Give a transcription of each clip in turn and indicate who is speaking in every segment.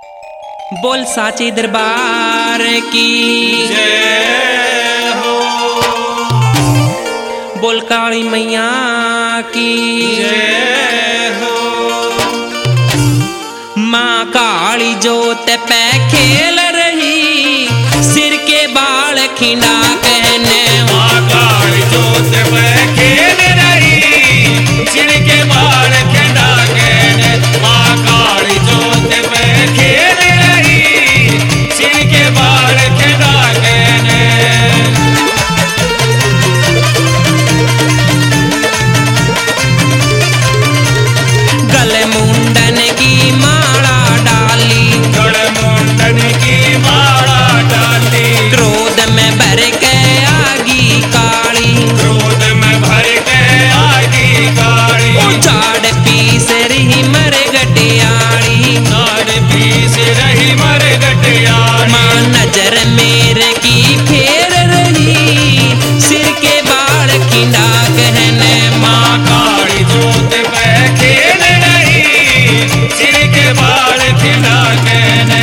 Speaker 1: बोल साचे दरबार की
Speaker 2: जय हो।
Speaker 1: बोल काली मैया की
Speaker 2: जय हो।
Speaker 1: माँ काली जोत पे खेल रही, सिर के बाल खिंडा कहने।
Speaker 2: माँ काली जोत पे खेल रही, सिर के बाल खिंडा कहने। माँ काली जोत पे खेल रही, सिर के बाल खिंडा कहने।
Speaker 1: गले मुंडन की माला डाली,
Speaker 2: गले मुंडन की माला डाली।
Speaker 1: क्रोध में भर के आगी काली,
Speaker 2: क्रोध में भर के आगी काली।
Speaker 1: झाड़ पीस रही मर गटियाली,
Speaker 2: झाड़ पीस रही मर गटियाली।
Speaker 1: माँ नजर मेरे की फेर रही, सिर के बाल खिंडा कहने।
Speaker 2: माँ काली जोत पे खेल रही, सिर के बाल खिंडा कहने।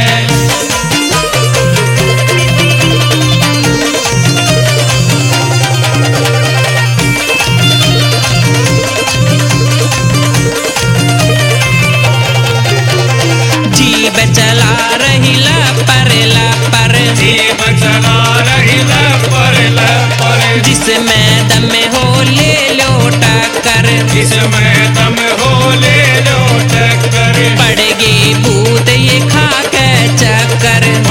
Speaker 1: जीव चला रही लपर लपर,
Speaker 2: जीव चला रही लपर लपर।
Speaker 1: जिसमें दम हो ले लो टक्कर,
Speaker 2: जिसमें दम हो ले लो टक्कर।
Speaker 1: पड़ गई भूत ये खा के चक्कर।